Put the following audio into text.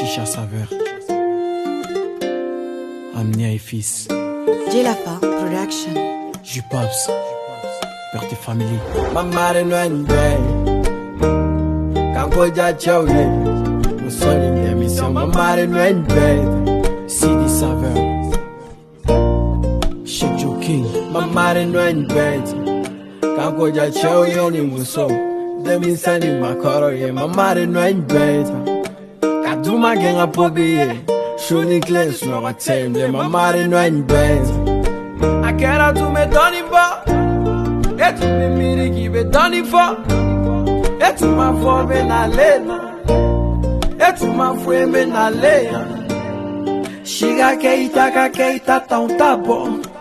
Chicha Saveur, Amnia et fils, Jelafa Production, Jupops, Père de famille. Mamare no ende, Kamboja chauye, Musoli ndemisyo. Mamare no ende, CD Saveur, Sheikh Joe King. Mamare no ende, Kamboja chauye ni muso, demisani makoro ye. Mamare no ende, Kaduma genga pobiye, shuni kles no watemble. Mamare no ende, Akera tu me doni ba. Et tu me mires qui veut donner fort. Et tu m'as formé dans l'aile. Et tu m'as formé dans l'aile. Shiga keita ka keita ta un tabo.